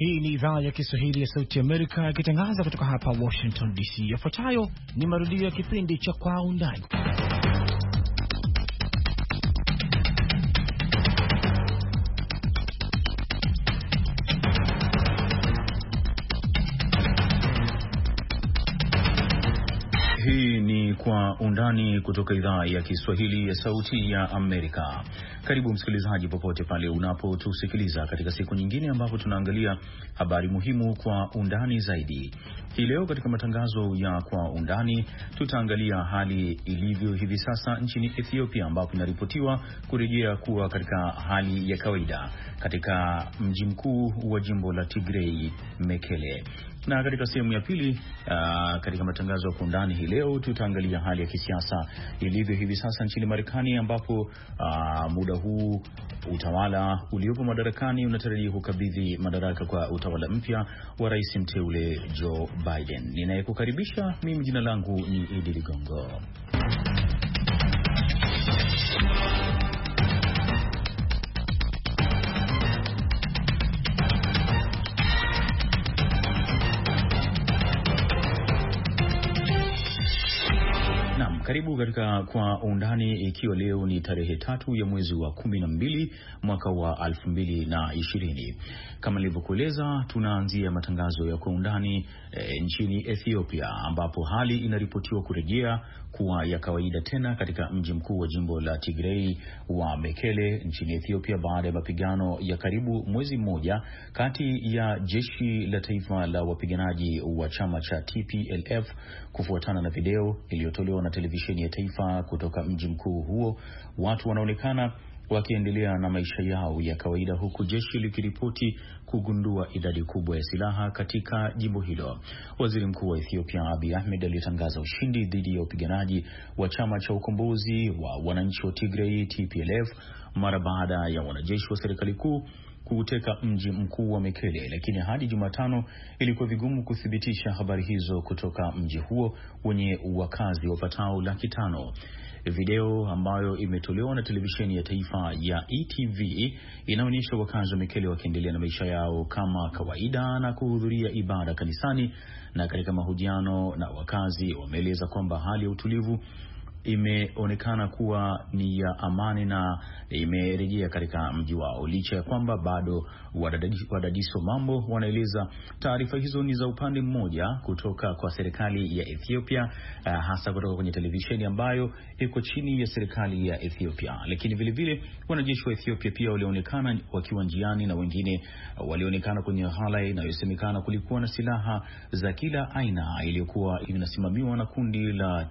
Hii ni idhaa ya Kiswahili ya Sauti Amerika ikitangaza kutoka hapa Washington DC. Yafuatayo ni marudio ya kipindi cha Kwa Undani. Hii ni Kwa Undani kutoka idhaa ya Kiswahili ya Sauti ya Amerika. Karibu msikilizaji, popote pale unapotusikiliza katika siku nyingine ambapo tunaangalia habari muhimu kwa undani zaidi. Hii leo katika matangazo ya Kwa Undani tutaangalia hali ilivyo hivi sasa nchini Ethiopia, ambapo inaripotiwa kurejea kuwa katika hali ya kawaida katika mji mkuu wa jimbo la Tigray, Mekele. Na katika sehemu ya pili katika matangazo ya Kwa Undani hii leo tutaangalia hali ya kisiasa ilivyo hivi sasa nchini Marekani, ambapo muda huu utawala uliopo madarakani unatarajia kukabidhi madaraka kwa utawala mpya wa rais mteule Joe Biden. Ninayekukaribisha mimi, jina langu ni Idi Ligongo. Karibu katika Kwa Undani, ikiwa leo ni tarehe 3 ya mwezi wa 12 mwaka wa 2020. Kama nilivyokueleza, tunaanzia matangazo ya Kwa Undani nchini Ethiopia, ambapo hali inaripotiwa kurejea kuwa ya kawaida tena katika mji mkuu wa jimbo la Tigray wa Mekele nchini Ethiopia, baada ya mapigano ya karibu mwezi mmoja kati ya jeshi la taifa la wapiganaji wa chama cha TPLF, kufuatana na video iliyotolewa na televisheni ya taifa kutoka mji mkuu huo. Watu wanaonekana wakiendelea na maisha yao ya kawaida, huku jeshi likiripoti kugundua idadi kubwa ya silaha katika jimbo hilo. Waziri Mkuu wa Ethiopia Abiy Ahmed alitangaza ushindi dhidi ya wapiganaji wa chama cha ukombozi wa wananchi wa Tigray TPLF mara baada ya wanajeshi wa serikali kuu kuuteka mji mkuu wa Mekele, lakini hadi Jumatano ilikuwa vigumu kuthibitisha habari hizo kutoka mji huo wenye wakazi wapatao 500,000. Video ambayo imetolewa na televisheni ya taifa ya ETV inaonyesha wakazi wa Mekele wakiendelea na maisha yao kama kawaida na kuhudhuria ibada kanisani, na katika mahojiano na wakazi wameeleza kwamba hali ya utulivu imeonekana kuwa ni ya amani na imerejea katika mji wao, licha ya kwamba bado wadadisi wa mambo wanaeleza taarifa hizo ni za upande mmoja kutoka kwa serikali ya Ethiopia, hasa kutoka kwenye televisheni ambayo iko chini ya serikali ya Ethiopia. Lakini vile vile wanajeshi wa Ethiopia pia walionekana wakiwa njiani, na wengine walionekana kwenye hala inayosemekana kulikuwa na silaha za kila aina iliyokuwa inasimamiwa na kundi la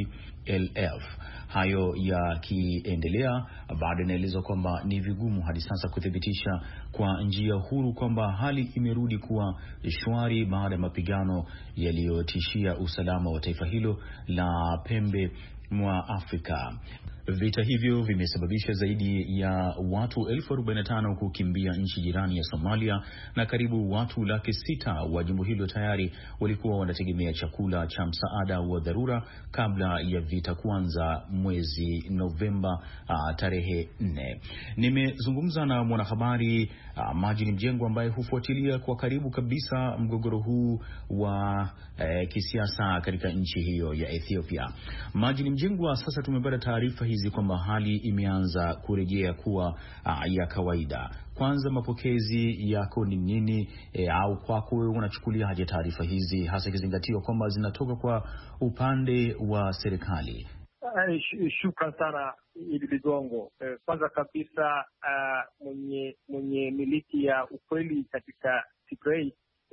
TPLF. Hayo yakiendelea, baada inaelezwa kwamba ni vigumu hadi sasa kuthibitisha kwa njia huru kwamba hali imerudi kuwa shwari baada ya mapigano yaliyotishia usalama wa taifa hilo la pembe mwa Afrika. Vita hivyo vimesababisha zaidi ya watu 45,000 kukimbia nchi jirani ya Somalia, na karibu watu 600,000 wa jimbo hilo tayari walikuwa wanategemea chakula cha msaada wa dharura kabla ya vita kuanza mwezi Novemba tarehe 4. Nimezungumza na mwanahabari Majini Mjengwa ambaye hufuatilia kwa karibu kabisa mgogoro huu wa kisiasa katika nchi hiyo ya Ethiopia. Majini Mjengwa, sasa tumepata taarifa hizi kwamba hali imeanza kurejea kuwa ya kawaida. Kwanza, mapokezi yako ni nini, au kwako wewe unachukuliaje taarifa hizi, hasa ikizingatiwa kwamba zinatoka kwa upande wa serikali? Shukran sana Idi Ligongo. Kwanza kabisa, mwenye miliki ya ukweli katika Tigray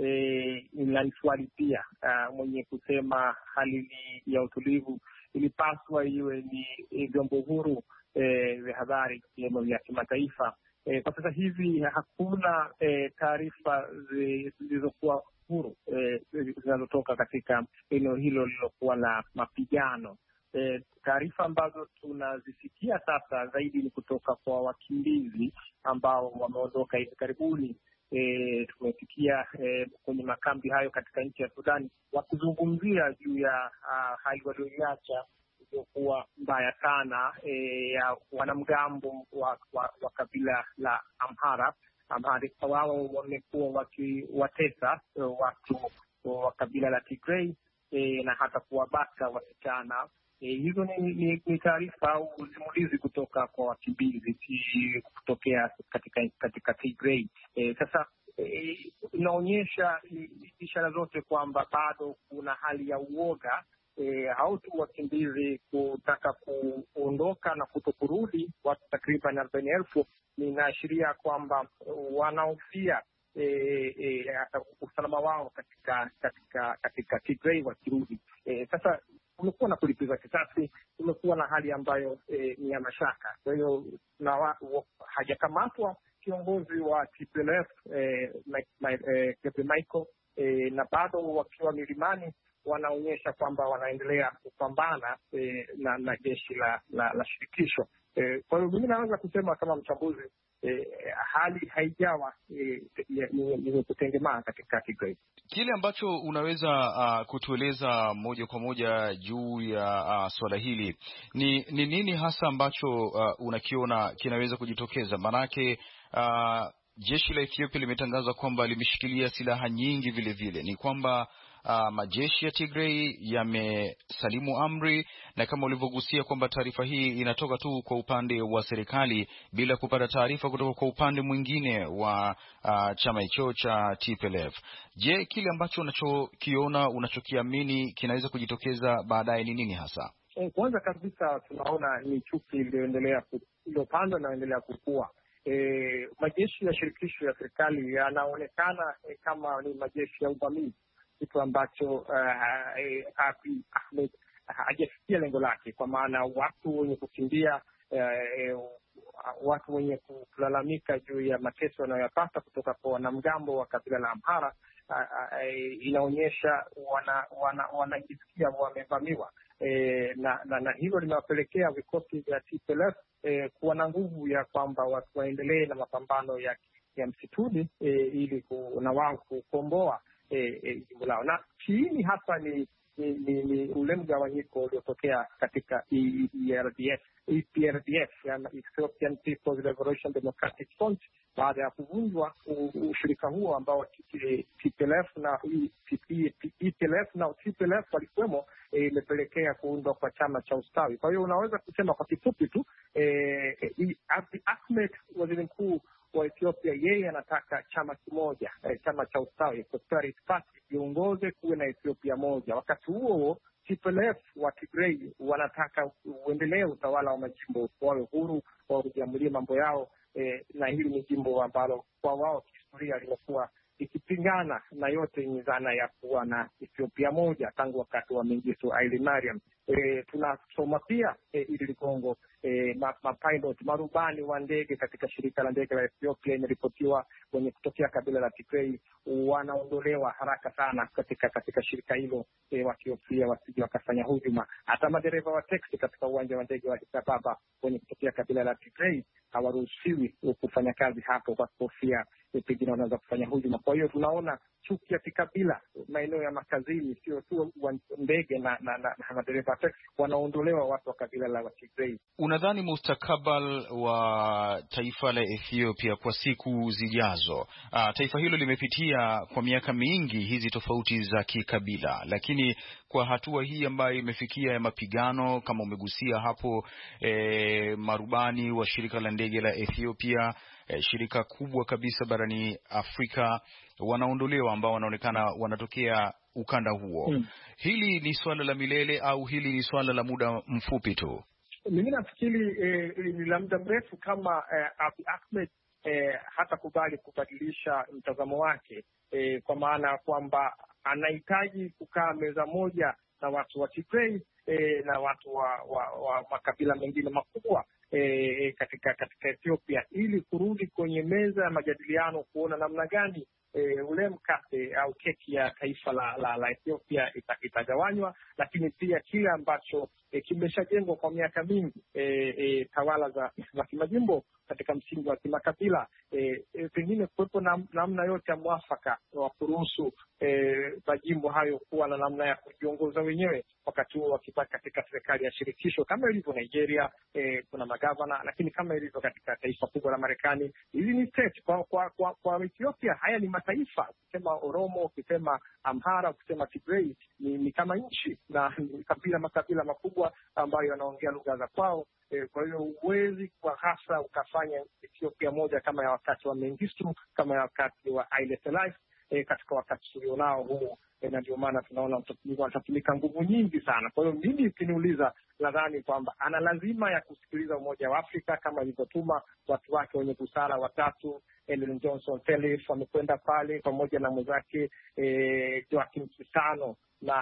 ni swali pia, mwenye kusema hali ni ya utulivu ilipaswa iwe ni vyombo huru vya habari vya kimataifa. Kwa sasa hivi hakuna taarifa zilizokuwa huru zinazotoka katika eneo hilo lilokuwa na mapigano. Taarifa ambazo tunazisikia sasa zaidi ni kutoka kwa wakimbizi ambao wameondoka hivi karibuni. Tumesikia kwenye makambi hayo katika nchi ya Sudani wakizungumzia juu ya hali walioiacha iliyokuwa mbaya sana ya wanamgambo wa kabila la Amhara Amhara wao wamekuwa wakiwatesa watu wa kabila la Tigray na hata kuwabaka wasichana. Hizo ni taarifa au simulizi kutoka kwa wakimbizi kutokea katika Tigray. Sasa inaonyesha ishara zote kwamba bado kuna hali ya uoga, au tu wakimbizi kutaka kuondoka na kutokurudi. Watu takriban 40,000 inaashiria kwamba wanaofia usalama wao katika Tigray wakirudi. Sasa kumekuwa na kulipiza kisasi, kumekuwa na hali ambayo ni ya mashaka. Kwa hiyo hajakamatwa kiongozi wa TPLF Michael, na bado wakiwa milimani wanaonyesha kwamba wanaendelea kupambana na jeshi la shirikisho. Kwa hiyo mimi naweza kusema kama mchambuzi, hali haijawa yenye kutengemaa katika Tigray. Kile ambacho unaweza kutueleza moja kwa moja juu ya swala hili ni nini hasa ambacho unakiona kinaweza kujitokeza? Maanake jeshi la Ethiopia limetangaza kwamba limeshikilia silaha nyingi. Vile ni kwamba majeshi ya Tigray yamesalimu amri, na kama ulivyogusia kwamba taarifa hii inatoka tu kwa upande wa serikali bila kupata taarifa kutoka kwa upande mwingine wa chama hicho cha TPLF. Je, kile ambacho unachokiona, unachokiamini kinaweza kujitokeza baadaye ni nini hasa? Kwanza kabisa tunaona ni chuki iliyopandwa na inaendelea kukua. Majeshi ya shirikisho ya serikali yanaonekana kama ni majeshi ya uvamizi, kitu ambacho Abiy Ahmed hajafikia lengo lake, kwa maana watu wenye kukimbia, watu wenye kulalamika juu ya mateso wanayoyapata kutoka kwa wanamgambo wa kabila la Amhara, inaonyesha wanajisikia wamevamiwa, na hilo limewapelekea vikosi vya TPLF kuwa na nguvu ya kwamba watu waendelee na mapambano ya msituni ili na wao kukomboa jimbo lao. Na kiini hasa ni ule mgawanyiko uliotokea katika EPRDF, yani Ethiopian People's Liberation Democratic Front, baada ya kuvunjwa ushirika huo ambao TPLF na TPLF walikuwemo, imepelekea kuundwa kwa chama cha ustawi. Kwa hiyo unaweza kusema kwa kifupi tu, Abiy Ahmed, waziri mkuu wa Ethiopia, yeye anataka chama kimoja, chama cha ustawi, Prosperity Party, viongoze kuwe na Ethiopia moja. Wakati huo TPLF wa Tigray wanataka uendelee utawala wa majimbo, wawe huru, wa kujiamulia mambo yao, na hili ni jimbo ambalo kwa wao kihistoria limekuwa ikipingana na yote yenye dhana ya kuwa na Ethiopia moja tangu wakati wa Mengistu Haile Mariam. Tunasoma pia ili Ligongo, mapilot, marubani wa ndege katika shirika la ndege la Ethiopia, imeripotiwa wenye kutokea kabila la Tigray wanaondolewa haraka sana katika shirika hilo, wakihofia wasije wakafanya hujuma. Hata madereva wa teksi katika uwanja wa ndege wa Addis Ababa wenye kutokea kabila la Tigray hawaruhusiwi kufanya kazi hapo kwa kofia, pengine wanaweza kufanya hujuma. Kwa hiyo tunaona chuki ya kikabila maeneo ya makazini, sio tu ndege na madereva teksi, wanaondolewa watu wa kabila la Tigray. Unadhani mustakabali wa taifa la Ethiopia kwa siku zijazo? Taifa hilo limepitia kwa miaka mingi hizi tofauti za kikabila, lakini kwa hatua hii ambayo imefikia ya mapigano, kama umegusia hapo, marubani wa shirika la ndege la Ethiopia, shirika kubwa kabisa barani Afrika, wanaondolewa ambao wanaonekana wanatokea ukanda huo. Hili ni swala la milele au hili ni swala la muda mfupi tu? Mimi nafikiri ni la muda mrefu, kama Abiy Ahmed hatakubali kubadilisha mtazamo wake, kwa maana kwamba anahitaji kukaa meza moja na watu wa Tigray na watu wa makabila mengine makubwa katika Ethiopia, ili kurudi kwenye meza ya majadiliano, kuona namna gani ule mkate au keki ya taifa la Ethiopia itagawanywa, lakini pia kile ambacho kimeshajengwa kwa miaka mingi, tawala za kimajimbo katika msingi wa kimakabila, pengine kuwepo namna yote ya mwafaka wa kuruhusu majimbo hayo kuwa na namna ya kujiongoza wenyewe, wakati huo wakipata katika serikali ya shirikisho kama ilivyo Nigeria, kuna magavana, lakini kama ilivyo katika taifa kubwa la Marekani, hizi ni state. Kwa Ethiopia haya ni mataifa. Ukisema Oromo, ukisema Amhara, ukisema Tigray, ni kama nchi na makabila makubwa ambayo yanaongea lugha za kwao. Kwa hiyo huwezi kwa hasa ukafanya Ethiopia moja kama ya wakati wa Mengistu, kama ya wakati wa Haile Selassie, katika wakati tulionao huu, na ndio maana tunaona watatumika nguvu nyingi sana. Kwa hiyo mimi ukiniuliza, nadhani kwamba ana lazima ya kusikiliza Umoja wa Afrika kama ilivyotuma watu wake wenye busara watatu. Ellen Johnson Sirleaf wamekwenda pale pamoja na mwenzake Joaquim Chissano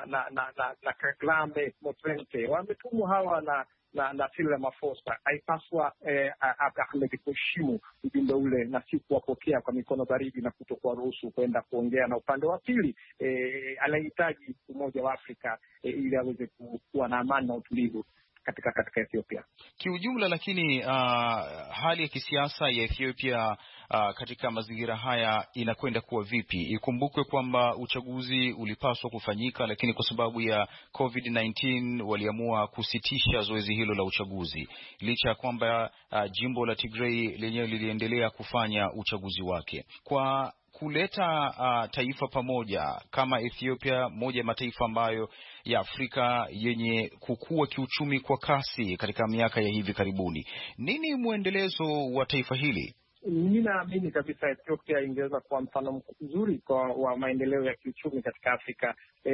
na Kgalame Motlanthe, wametumwa hawa na Cyril Ramaphosa. Haipaswa Ahmed kuheshimu ujumbe ule na si kuwapokea kwa mikono baridi na kutokuwa ruhusu kwenda kuongea na upande wa pili. Anahitaji Umoja wa Afrika ili aweze kuwa na amani na utulivu katika Ethiopia kiujumla. Lakini hali ya kisiasa ya Ethiopia katika mazingira haya inakwenda kuwa vipi? Ikumbukwe kwamba uchaguzi ulipaswa kufanyika, lakini kwa sababu ya COVID-19 waliamua kusitisha zoezi hilo la uchaguzi, licha ya kwamba jimbo la Tigray lenyewe liliendelea kufanya uchaguzi wake. Kwa kuleta taifa pamoja kama Ethiopia, moja ya mataifa ambayo ya Afrika yenye kukua kiuchumi kwa kasi katika miaka ya hivi karibuni, nini mwendelezo wa taifa hili? Mimi naamini kabisa Ethiopia ingeweza kuwa mfano mzuri wa maendeleo ya kiuchumi katika Afrika.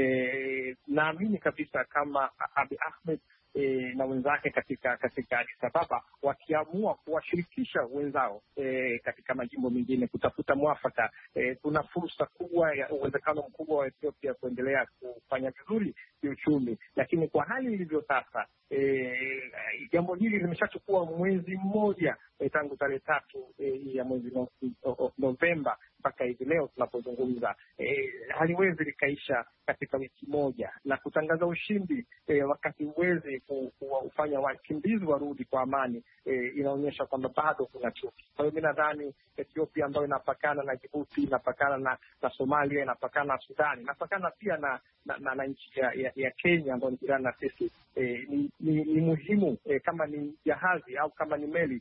Naamini kabisa kama Abiy Ahmed na wenzake katika Addis Ababa wakiamua kuwashirikisha wenzao katika majimbo mengine kutafuta mwafaka, kuna fursa kubwa ya uwezekano mkubwa wa Ethiopia kuendelea kufanya vizuri kiuchumi. Lakini kwa hali ilivyo sasa, jambo hili limeshachukua mwezi mmoja tangu tarehe 3 ya mwezi Novemba mpaka hivi leo tunapozungumza, haliwezi likaisha katika wiki moja, na kutangaza ushindi wakati huwezi kufanya wakimbizi warudi kwa amani, inaonyesha kwamba bado kuna chuki. Kwa hiyo mimi nadhani Ethiopia ambayo inapakana na Djibouti, inapakana na Somalia, inapakana na Sudani, inapakana pia na nchi ya Kenya ambayo ni jirani na sisi, ni muhimu kama ni jahazi au kama ni meli,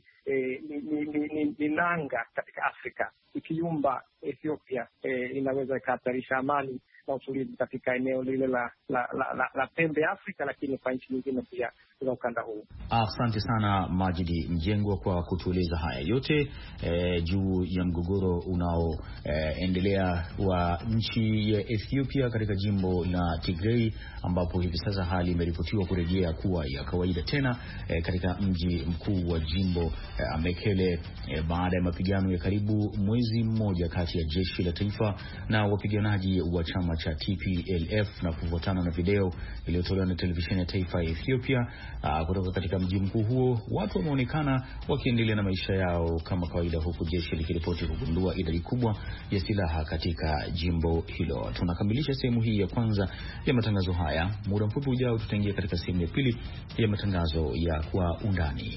ni nanga katika Afrika. Ikiyumba Ethiopia inaweza ikahatarisha amani na utulivu katika eneo lile la pembe ya Afrika, lakini kwa nchi nyingine pia za ukanda huu. Asante sana Majidi Mjengwa kwa kutueleza haya yote juu ya mgogoro unaoendelea wa nchi ya Ethiopia katika jimbo la Tigray, ambapo hivi sasa hali imeripotiwa kurejea kuwa ya kawaida tena katika mji mkuu wa jimbo Mekele, baada ya mapigano ya karibu mwezi mmoja kati ya jeshi la taifa na wapiganaji wa chama cha TPLF, na kufuatana na video iliyotolewa na televisheni ya taifa ya Ethiopia kutoka katika mji mkuu huo. Watu wameonekana wakiendelea na maisha yao kama kawaida, huku jeshi likiripoti kugundua idadi kubwa ya silaha katika jimbo hilo. Tunakamilisha sehemu hii ya kwanza ya matangazo haya. Muda mfupi ujao tutaingia katika sehemu ya pili ya matangazo ya Kwa Undani.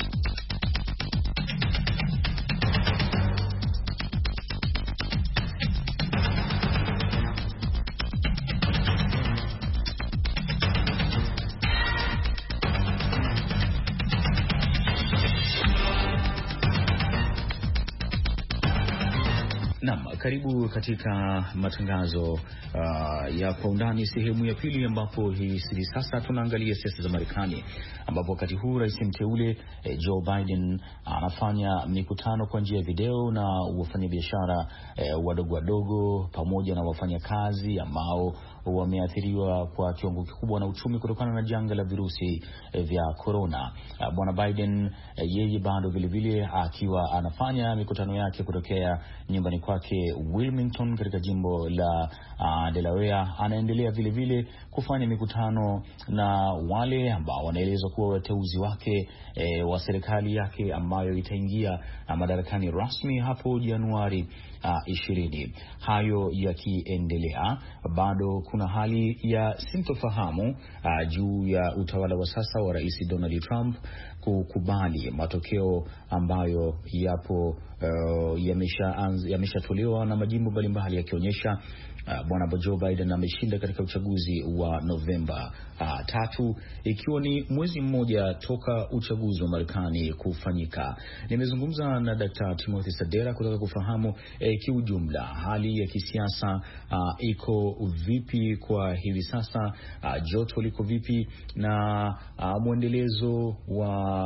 Karibu katika matangazo ya Kwa Undani sehemu ya pili, ambapo hivi sasa tunaangalia siasa za Marekani, ambapo wakati huu rais mteule Joe Biden anafanya mikutano kwa njia ya video na wafanyabiashara wadogo pamoja na wafanyakazi ambao wameathiriwa kwa kiwango kikubwa na uchumi kutokana na janga la virusi vya corona. Bwana Biden yeye bado vile akiwa anafanya mikutano yake kutokea nyumbani kwake Wilmington katika jimbo la Delaware, anaendelea vile kufanya mikutano na wale ambao wanaelezwa kuwa wateuzi wake wa serikali yake ambayo itaingia madarakani rasmi hapo Januari 2020. Hayo yakiendelea, bado kuna hali ya sintofahamu juu ya utawala wa sasa wa Rais Donald Trump kukubali matokeo ambayo yapo yameshatolewa na majimbo mbalimbali yakionyesha Bwana Joe Biden ameshinda katika uchaguzi wa Novemba 3, ikiwa ni mwezi mmoja toka uchaguzi wa Marekani kufanyika. Nimezungumza na Dr. Timothy Sadera kutaka kufahamu kiujumla hali ya kisiasa iko vipi kwa hivi sasa, joto liko vipi, na mwendelezo wa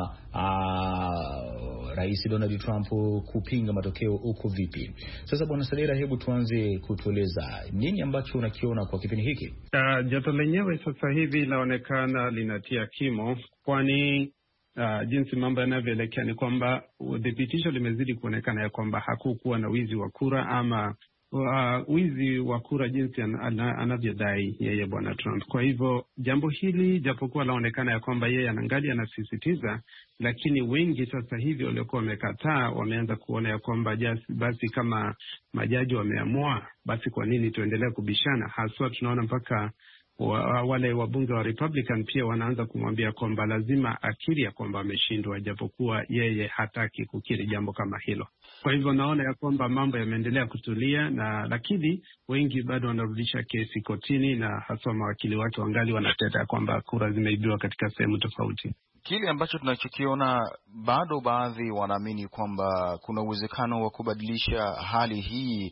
Rais Donald Trump kupinga matokeo uko vipi. Sasa Bwana Sadera, hebu tuanze kutueleza nini ambacho unakiona kwa kipindi hiki? Joto lenyewe sasa hivi linaonekana linatia kimo, kwani jinsi mambo yanavyoelekea ni kwamba thibitisho limezidi kuonekana ya kwamba hakukuwa na wizi wa kura ama wizi wa kura jinsi anavyodai yeye Bwana Trump. Kwa hivyo jambo hili japokuwa laonekana ya kwamba yeye anangali anasisitiza, lakini wengi sasa hivi waliokuwa wamekataa wameanza kuona ya kwamba basi kama majaji wameamua, basi kwa nini tuendelee kubishana? Haswa tunaona mpaka wale wabunge wa Republican pia wanaanza kumwambia kwamba lazima akiri ya kwamba ameshindwa, japokuwa yeye hataki kukiri jambo kama hilo. Kwa hivyo naona ya kwamba mambo yameendelea kutulia, lakini wengi bado wanarudisha kesi kotini, na hasa mawakili wake wangali wanateta kwamba kura zimeibiwa katika sehemu tofauti. Kile ambacho tunachokiona, bado baadhi wanaamini kwamba kuna uwezekano wa kubadilisha hali hii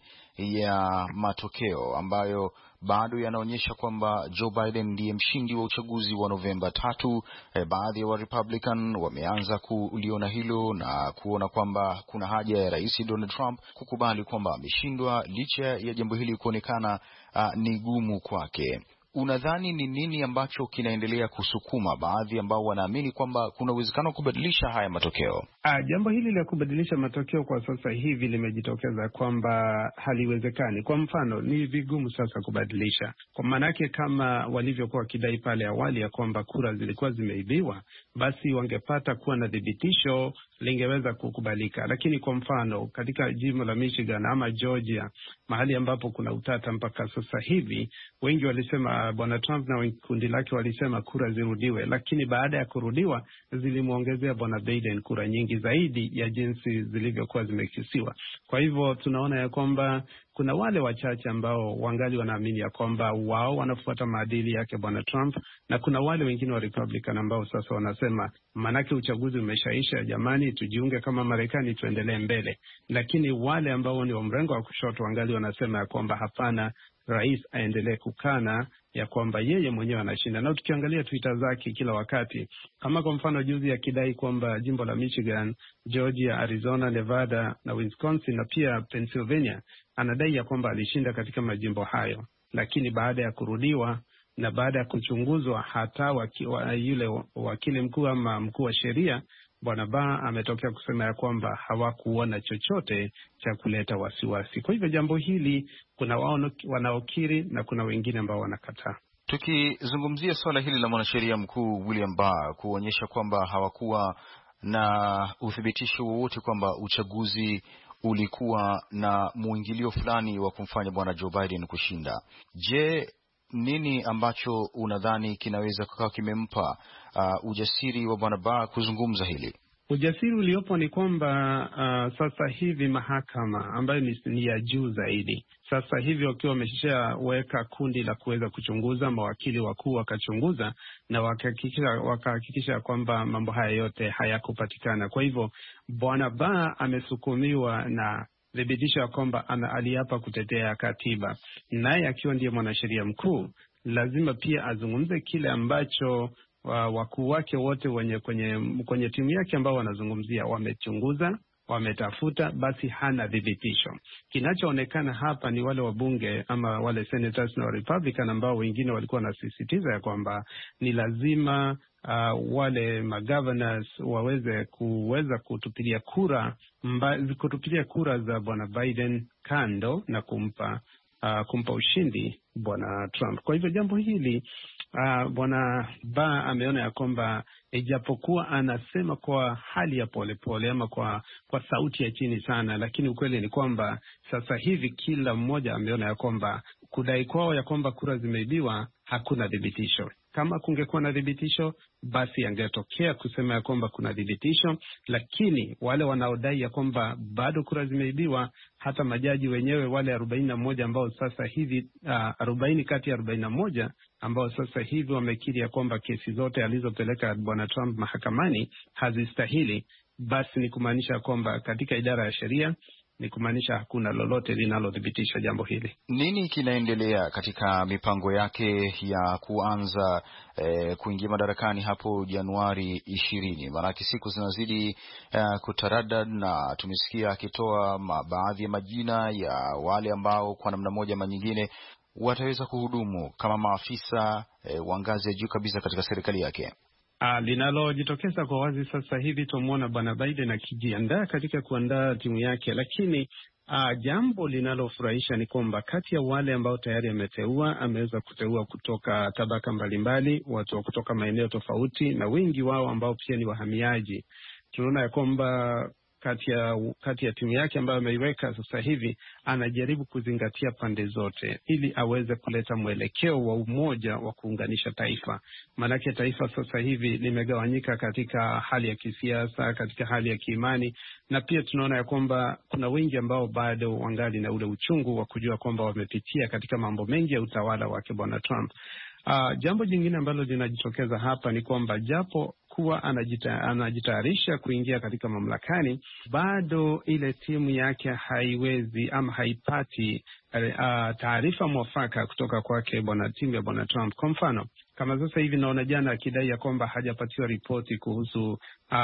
ya matokeo ambayo bado yanaonyesha kwamba Joe Biden ndiye mshindi wa uchaguzi wa Novemba 3. Baadhi ya wa Republican wameanza kuliona hilo na kuona kwamba kuna haja ya Rais Donald Trump kukubali kwamba ameshindwa, licha ya jambo hili kuonekana ni gumu kwake. Unadhani ni nini ambacho kinaendelea kusukuma baadhi ambao wanaamini kwamba kuna uwezekano wa kubadilisha haya matokeo? Jambo hili la kubadilisha matokeo kwa sasa hivi limejitokeza kwamba haliwezekani. Kwa mfano, ni vigumu sasa kubadilisha, kwa maanake kama walivyokuwa wakidai pale awali ya kwamba kura zilikuwa zimeibiwa, basi wangepata kuwa na thibitisho lingeweza kukubalika. Lakini kwa mfano katika jimbo la Michigan ama Georgia, mahali ambapo kuna utata mpaka sasa hivi, wengi walisema Bwana Trump na kundi lake walisema kura zirudiwe, lakini baada ya kurudiwa zilimuongezea Bwana Biden kura nyingi zaidi ya jinsi zilivyokuwa zimekisiwa. Kwa hivyo tunaona ya kwamba kuna wale wachache ambao wangali wanaamini ya kwamba wao wanafuata maadili yake Bwana Trump, na kuna wale wengine wa Republican ambao sasa wanasema manake uchaguzi umeshaisha, jamani tujiunge kama Marekani tuendelee mbele. Lakini wale ambao ni wa mrengo wa kushoto wangali wanasema ya kwamba hapana, rais aendelee kukana ya kwamba yeye mwenyewe anashinda. Na tukiangalia Twitter zake kila wakati, kama kwa mfano juzi akidai kwamba jimbo la Michigan, Georgia, Arizona, Nevada na Wisconsin na pia Pennsylvania, anadai ya kwamba alishinda katika majimbo hayo, lakini baada ya kurudiwa na baada ya kuchunguzwa, hata yule wakili mkuu ama mkuu wa sheria Bwana Barr ametokea kusema ya kwamba hawakuona chochote cha kuleta wasiwasi. Kwa hivyo jambo hili kuna wanaokiri na kuna wengine ambao wanakataa. Tukizungumzia swala hili la mwanasheria mkuu William Barr kuonyesha kwamba hawakuwa na uthibitisho wowote kwamba uchaguzi ulikuwa na muingilio fulani wa kumfanya Bwana Joe Biden kushinda. Je, nini ambacho unadhani kinaweza kuwa kimempa ujasiri wa Bwana Barr kuzungumza hili? Ujasiri uliopo ni kwamba sasa hivi mahakama ambayo ni ya juu zaidi, sasa hivi wakiwa wameshaweka kundi la kuweza kuchunguza, mawakili wakuu wakachunguza na wakahakikisha kwamba mambo haya yote hayakupatikana. Kwa hivyo Bwana Barr amesukumiwa na thibitisho ya kwamba aliapa kutetea katiba, naye akiwa ndiye mwanasheria mkuu lazima pia azungumze kile ambacho wakuu wake wote kwenye timu yake ambao wanazungumzia wamechunguza, wametafuta, basi hana thibitisho. Kinachoonekana hapa ni wale wabunge ama wale senators na Republican ambao wengine walikuwa wanasisitiza ya kwamba ni lazima wale magovernors kuweza kutupilia kura za Bwana Biden kando na kumpa kumpa ushindi bwana Trump. Kwa hivyo jambo hili bwana Barr ameona ya kwamba ijapokuwa anasema kwa hali ya polepole ama kwa sauti ya chini sana, lakini ukweli ni kwamba sasa hivi kila mmoja ameona ya kwamba kudai kwao ya kwamba kura zimeibiwa hakuna dhibitisho. Kama kungekuwa na dhibitisho, basi angetokea kusema ya kwamba kuna dhibitisho, lakini wale wanaodai ya kwamba bado kura zimeibiwa, hata majaji wenyewe wale 41 ambao sasa hivi 40 kati ya 41 ambao sasa hivi wamekiri ya kwamba kesi zote alizopeleka bwana Trump mahakamani hazistahili, basi ni kumaanisha kwamba katika idara ya sheria ni kumaanisha hakuna lolote linalothibitisha jambo hili. Nini kinaendelea katika mipango yake ya kuanza kuingia madarakani hapo Januari 20? Maanake siku zinazidi kutaradad, na tumesikia akitoa baadhi ya majina ya wale ambao kwa namna moja ama nyingine wataweza kuhudumu kama maafisa wa ngazi ya juu kabisa katika serikali yake. Linalojitokeza kwa wazi sasa hivi tumuona bwana Biden akijiandaa katika kuandaa timu yake, lakini jambo linalofurahisha ni kwamba kati ya wale ambao tayari ameweza kuteua kutoka tabaka mbalimbali, watu kutoka maeneo tofauti, na wengi wao ambao pia ni wahamiaji. Tunaona ya kwamba kati ya timu yake ambayo ameiweka sasa hivi anajaribu kuzingatia pande zote ili aweze kuleta mwelekeo wa umoja wa kuunganisha taifa. Maanake taifa sasa hivi limegawanyika katika hali ya kisiasa, katika hali ya kiimani, na pia tunaona ya kwamba kuna wengi ambao bado wangali na ule uchungu wa kujua kwamba wamepitia katika mambo mengi ya utawala wake bwana Trump. Jambo jingine ambalo linajitokeza hapa ni kwamba japo kuwa anajitayarisha kuingia katika mamlakani, bado ile timu yake haiwezi ama haipati taarifa mwafaka kutoka kwake timu ya bwana Trump. Kwa mfano, kama sasa hivi naona jana akidai ya kwamba hajapatiwa ripoti kuhusu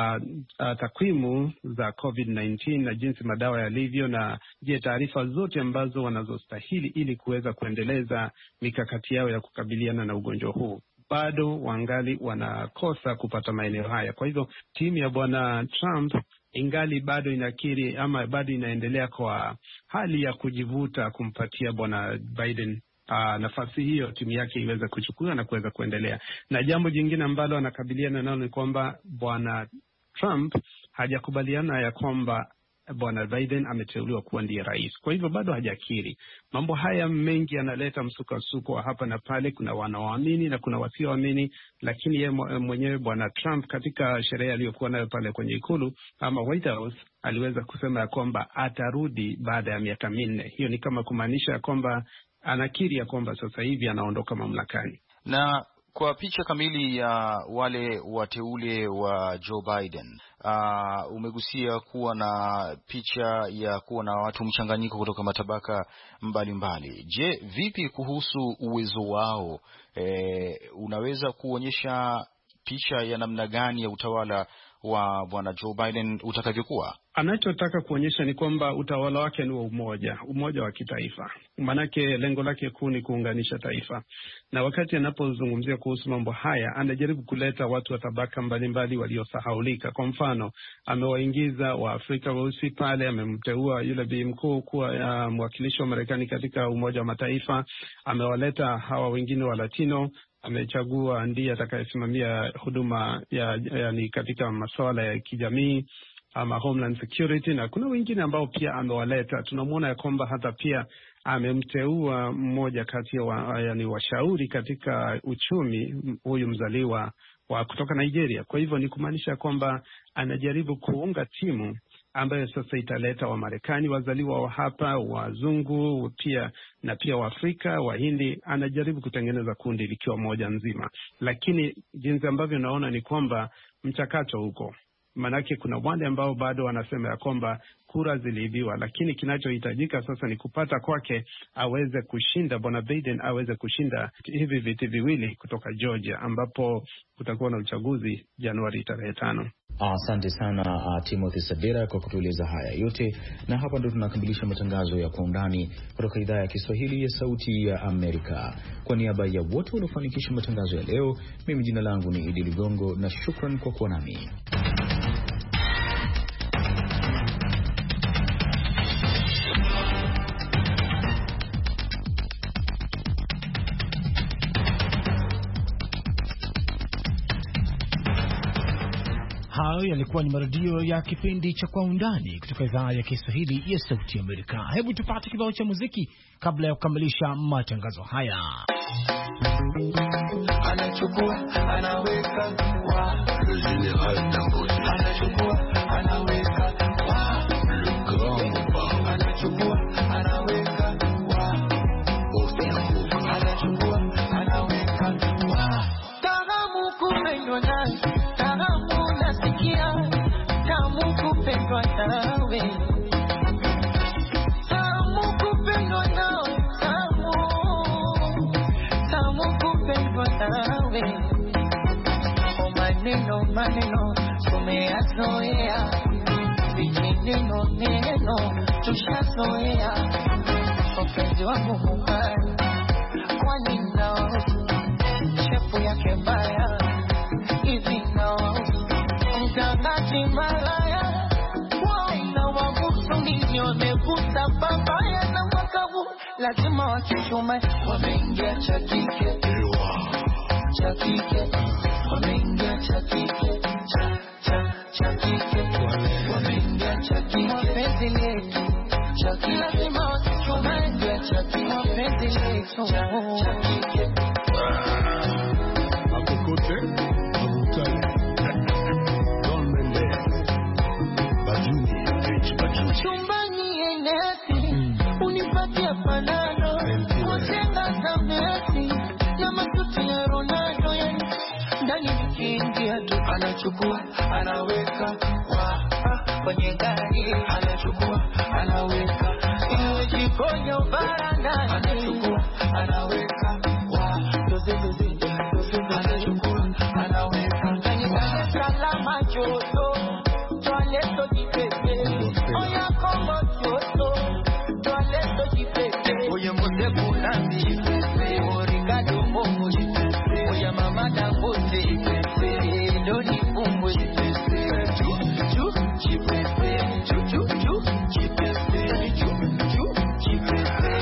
takwimu za COVID-19 na jinsi madawa yalivyo, na taarifa zote ambazo wanazostahili ili kuweza kuendeleza mikakati yao ya kukabiliana na ugonjwa huu. Bado wangali wanakosa kupata maeneo haya. Kwa hivyo timu ya bwana Trump ingali bado inakiri ama bado inaendelea kwa hali ya kujivuta kumpatia bwana Biden nafasi hiyo, timu yake iweze kuchukua na kuweza kuendelea. Na jambo jingine ambalo anakabiliana nalo ni kwamba bwana Trump hajakubaliana ya kwamba bwana Biden ameteuliwa kuwa ndiye rais. Kwa hivyo bado hajakiri. Mambo haya mengi yanaleta msukosuko hapa na pale. Kuna wanaoamini na kuna wasioamini, lakini yeye mwenyewe bwana Trump katika sherehe aliyokuwa nayo pale kwenye ikulu ama White House aliweza kusema ya kwamba atarudi baada ya miaka 4. Hiyo ni kama kumaanisha kwamba anakiri ya kwamba sasa hivi anaondoka mamlakani. Na kwa picha kamili ya wale wateule wa Joe Biden, umegusia kuwa na picha ya kuwa na watu mchanganyiko kutoka matabaka mbalimbali. Je, vipi kuhusu uwezo wao? Unaweza kuonyesha picha ya namna gani ya utawala wa bwana Joe Biden utakavyokuwa? Anachotaka kuonyesha ni kwamba utawala wake ni wa umoja wa kitaifa. Manake lengo lake kuu ni kuunganisha taifa. Na wakati anapozungumzia kuhusu mambo haya, anajaribu kuleta watu wa tabaka mbalimbali waliosahaulika. Kwa mfano, amewaingiza Waafrika weusi pale, amemteua yule bi mkuu kuwa mwakilishi wa Marekani katika Umoja wa Mataifa, amewaleta hawa wengine wa Latino, amechagua ndiye atakayesimamia huduma yani katika masuala ya kijamii ama Homeland Security, na kuna wengine ambao pia amewaleta. Tunamwona ya kwamba hata pia amemteua mmoja kati ya washauri katika uchumi, huyu mzaliwa wa kutoka Nigeria. Kwa hivyo ni kumaanisha kwamba anajaribu kuunga timu ambayo sasa italeta Wamarekani wazaliwa wa hapa, wazungu pia na pia Waafrika, Wahindi. Anajaribu kutengeneza kundi likiwa moja nzima, lakini jinsi ambavyo naona ni kwamba mchakato huko. Manake kuna wale ambao bado wanasema ya kwamba kura ziliibiwa, lakini kinachohitajika sasa ni kupata kwake aweze kushinda, bwana Biden aweze kushinda hivi viti viwili kutoka Georgia ambapo kutakuwa na uchaguzi Januari 5. Asante sana Timothy Sadera kwa kutueleza haya yote, na hapa ndo tunakamilisha matangazo ya Kwa Undani kutoka idhaa ya Kiswahili ya Sauti ya Amerika. Kwa niaba ya wote waliofanikisha matangazo ya leo, mimi jina langu ni Idi Ligongo na shukran kwa kuwa nami. Hayo yalikuwa ni marudio ya kipindi cha Kwa Undani kutoka idhaa ya Kiswahili ya Sauti Amerika. Hebu tupate kibao cha muziki kabla ya kukamilisha matangazo haya. Anachukua, anaweka wa le général Dangote. Anachukua, anaweka wa le grand baba. Anachukua, anaweka wa Ofiango. Anachukua, anaweka wa Tamu kupendwa nawe, tamu nasikia, tamu kupendwa nawe, tamu kupendwa nawe, tamu kupendwa nawe. O maneno tumeyazoea, vijineno tushazoea. Mpenzi wangu mbaya, kwani nao shepu yake mbaya hivi nao mtangaji malaya wana wabusu nini wamevuta babaya na wakabu lazima wakichume wameingia chakike wameingia chakike chakike wameingia chakike wapenzi letu chakike lazima wakichume wameingia chakike wapenzi letu chakike Akokote, Abutale, Don Mendes, Bajuni, Bajuni. Chumbani enesi, unipatia panado, kujenga zamesi, na matuti ya Ronaldo ya ndani nikiingia tu. Anachukua, anaweka, kwenye gari, anachukua, anaweka, iwe jikoni au barandani, anachukua, anaweka, doze, anachukua, anaweka, ndani ya salama joto, toaleto jipete, oya kombo joto, toaleto jipete, oya mode bulandi jipete, origado mongo jipete, oya mama Dangote jipete, doni fungo jipete, chu jipete, chu jipete, chu jipete,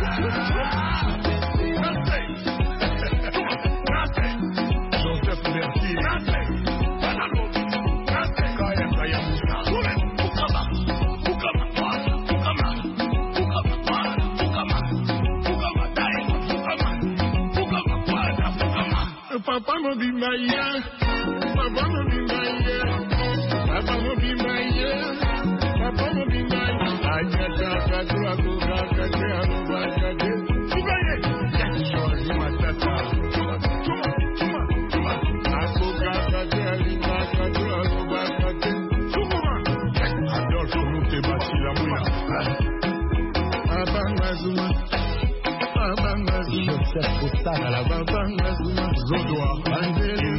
Papa no be my year, Papa no be my year, Papa no be my year, Papa no be my year. Ajata kadra kuga kadra kuga kadra. Sugaye, shori matata. Tuma. Akuga kadra lima kadra kuga kadra. Suguma. Adolfo Mute Basila Muya. Abangazuma. Abangazuma. Joseph Kutana la Babangazuma. Zodoa. Angeli.